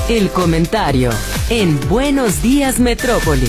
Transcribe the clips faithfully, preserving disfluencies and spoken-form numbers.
El comentario en Buenos Días Metrópoli.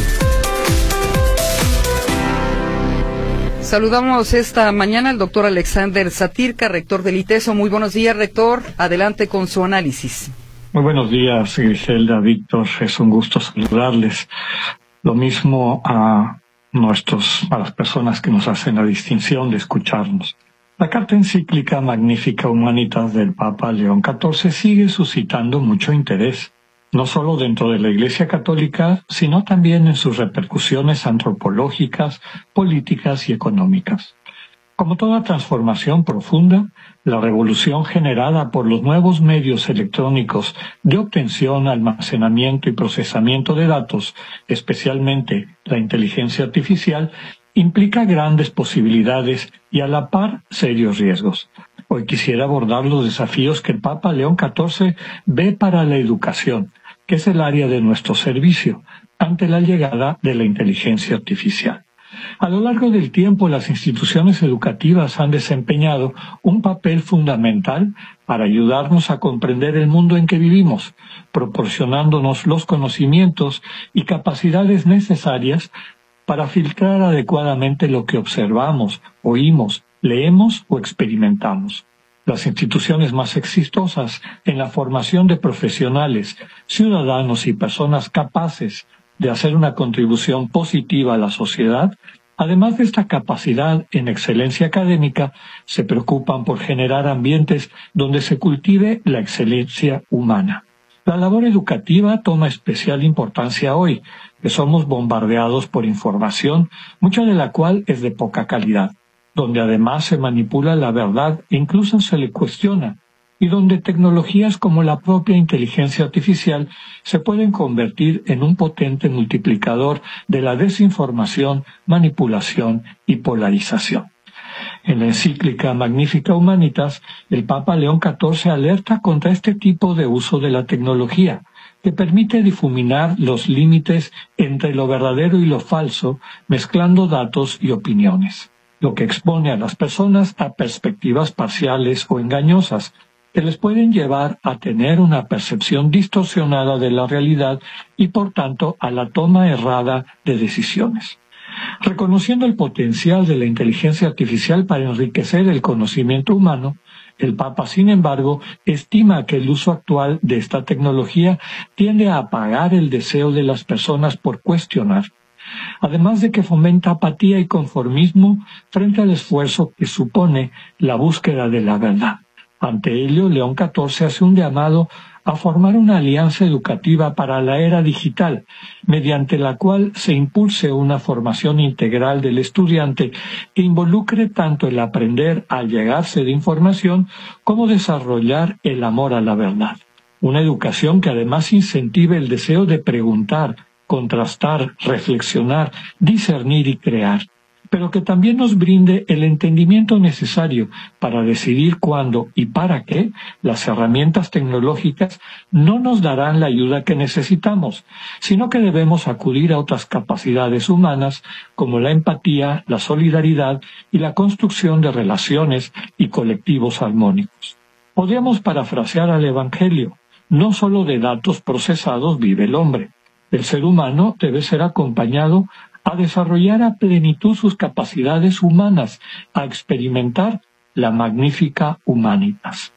Saludamos esta mañana al doctor Alexander Satirka, rector del ITESO. Muy buenos días, rector. Adelante con su análisis. Muy buenos días, Griselda, Víctor. Es un gusto saludarles. Lo mismo a nuestros, a las personas que nos hacen la distinción de escucharnos. La carta encíclica Magnifica Humanitas del Papa León catorce sigue suscitando mucho interés, no solo dentro de la Iglesia Católica, sino también en sus repercusiones antropológicas, políticas y económicas. Como toda transformación profunda, la revolución generada por los nuevos medios electrónicos de obtención, almacenamiento y procesamiento de datos, especialmente la inteligencia artificial, implica grandes posibilidades y a la par serios riesgos. Hoy quisiera abordar los desafíos que el Papa León catorce ve para la educación, que es el área de nuestro servicio, ante la llegada de la inteligencia artificial. A lo largo del tiempo, las instituciones educativas han desempeñado un papel fundamental para ayudarnos a comprender el mundo en que vivimos, proporcionándonos los conocimientos y capacidades necesarias para filtrar adecuadamente lo que observamos, oímos, leemos o experimentamos. Las instituciones más exitosas en la formación de profesionales, ciudadanos y personas capaces de hacer una contribución positiva a la sociedad, además de esta capacidad en excelencia académica, se preocupan por generar ambientes donde se cultive la excelencia humana. La labor educativa toma especial importancia hoy, que somos bombardeados por información, mucha de la cual es de poca calidad, donde además se manipula la verdad e incluso se le cuestiona, y donde tecnologías como la propia inteligencia artificial se pueden convertir en un potente multiplicador de la desinformación, manipulación y polarización. En la encíclica Magnifica Humanitas, el Papa León catorce alerta contra este tipo de uso de la tecnología, que permite difuminar los límites entre lo verdadero y lo falso, mezclando datos y opiniones, lo que expone a las personas a perspectivas parciales o engañosas, que les pueden llevar a tener una percepción distorsionada de la realidad y, por tanto, a la toma errada de decisiones. Reconociendo el potencial de la inteligencia artificial para enriquecer el conocimiento humano, el Papa, sin embargo, estima que el uso actual de esta tecnología tiende a apagar el deseo de las personas por cuestionar, además de que fomenta apatía y conformismo frente al esfuerzo que supone la búsqueda de la verdad. Ante ello, León catorce hace un llamado a formar una alianza educativa para la era digital, mediante la cual se impulse una formación integral del estudiante que involucre tanto el aprender al llegarse de información como desarrollar el amor a la verdad. Una educación que además incentive el deseo de preguntar, contrastar, reflexionar, discernir y crear, pero que también nos brinde el entendimiento necesario para decidir cuándo y para qué las herramientas tecnológicas no nos darán la ayuda que necesitamos, sino que debemos acudir a otras capacidades humanas como la empatía, la solidaridad y la construcción de relaciones y colectivos armónicos. Podríamos parafrasear al Evangelio: no solo de datos procesados vive el hombre. El ser humano debe ser acompañado a desarrollar a plenitud sus capacidades humanas, a experimentar la Magnifica Humanitas.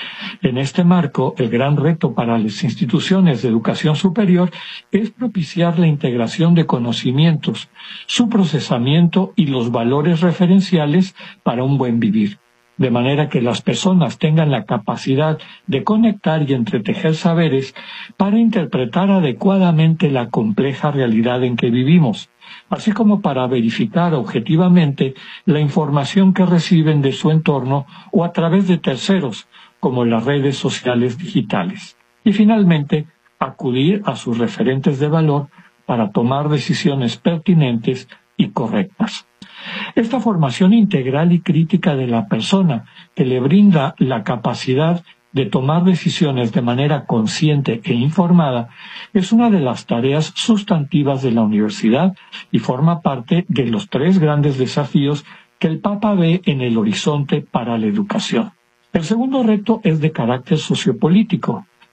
En este marco, el gran reto para las instituciones de educación superior es propiciar la integración de conocimientos, su procesamiento y los valores referenciales para un buen vivir, de manera que las personas tengan la capacidad de conectar y entretejer saberes para interpretar adecuadamente la compleja realidad en que vivimos, así como para verificar objetivamente la información que reciben de su entorno o a través de terceros, como las redes sociales digitales. Y finalmente, acudir a sus referentes de valor para tomar decisiones pertinentes y correctas. Esta formación integral y crítica de la persona, que le brinda la capacidad de tomar decisiones de manera consciente e informada, es una de las tareas sustantivas de la universidad y forma parte de los tres grandes desafíos que el Papa ve en el horizonte para la educación. El segundo reto es de carácter sociopolítico.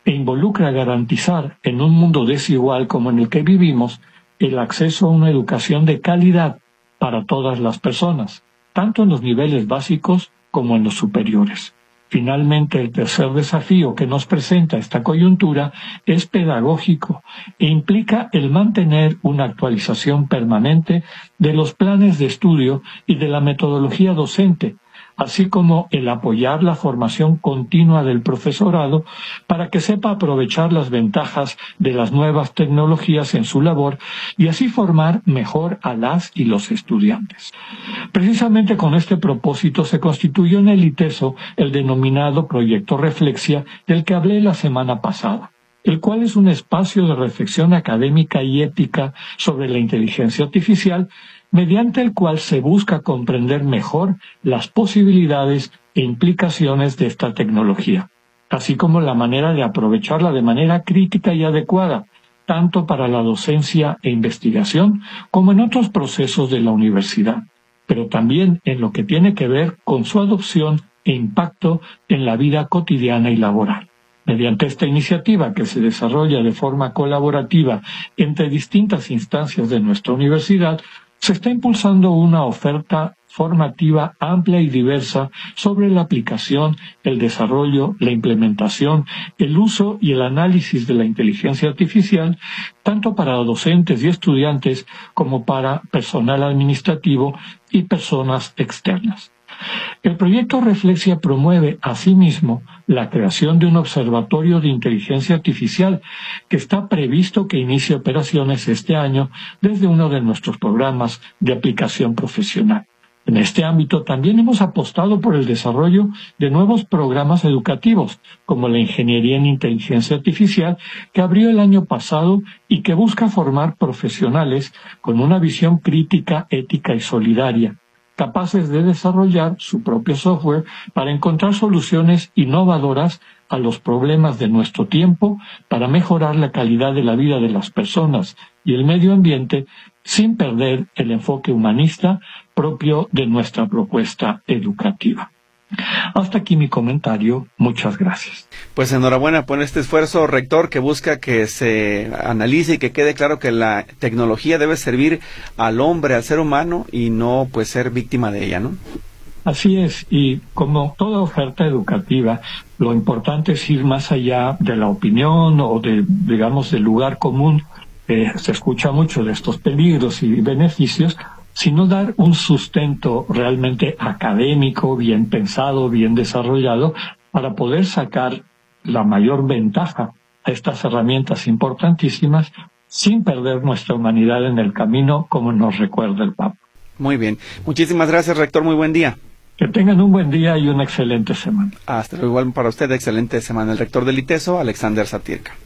e involucra garantizar en un mundo desigual como en el que vivimos el acceso a una educación de calidad para todas las personas, tanto en los niveles básicos como en los superiores. Finalmente, el tercer desafío que nos presenta esta coyuntura es pedagógico e implica el mantener una actualización permanente de los planes de estudio y de la metodología docente, así como el apoyar la formación continua del profesorado para que sepa aprovechar las ventajas de las nuevas tecnologías en su labor y así formar mejor a las y los estudiantes. Precisamente con este propósito se constituyó en el ITESO el denominado Proyecto Reflexia del que hablé la semana pasada, el cual es un espacio de reflexión académica y ética sobre la inteligencia artificial, mediante el cual se busca comprender mejor las posibilidades e implicaciones de esta tecnología, así como la manera de aprovecharla de manera crítica y adecuada, tanto para la docencia e investigación como en otros procesos de la universidad, pero también en lo que tiene que ver con su adopción e impacto en la vida cotidiana y laboral. Mediante esta iniciativa, que se desarrolla de forma colaborativa entre distintas instancias de nuestra universidad, se está impulsando una oferta formativa amplia y diversa sobre la aplicación, el desarrollo, la implementación, el uso y el análisis de la inteligencia artificial, tanto para docentes y estudiantes como para personal administrativo y personas externas. El proyecto Reflexia promueve asimismo la creación de un observatorio de inteligencia artificial que está previsto que inicie operaciones este año desde uno de nuestros programas de aplicación profesional. En este ámbito también hemos apostado por el desarrollo de nuevos programas educativos, como la Ingeniería en Inteligencia Artificial, que abrió el año pasado y que busca formar profesionales con una visión crítica, ética y solidaria, capaces de desarrollar su propio software para encontrar soluciones innovadoras a los problemas de nuestro tiempo para mejorar la calidad de la vida de las personas y el medio ambiente sin perder el enfoque humanista propio de nuestra propuesta educativa. Hasta aquí mi comentario. Muchas gracias. Pues enhorabuena por este esfuerzo, rector, que busca que se analice y que quede claro que la tecnología debe servir al hombre, al ser humano, y no pues ser víctima de ella, ¿no? Así es, y como toda oferta educativa, lo importante es ir más allá de la opinión o de, digamos, del lugar común. Eh, se escucha mucho de estos peligros y beneficios, sino dar un sustento realmente académico, bien pensado, bien desarrollado, para poder sacar la mayor ventaja a estas herramientas importantísimas sin perder nuestra humanidad en el camino, como nos recuerda el Papa. Muy bien. Muchísimas gracias, rector. Muy buen día. Que tengan un buen día y una excelente semana. Hasta luego. Igual para usted, excelente semana. El rector del ITESO, Alexander Satirka.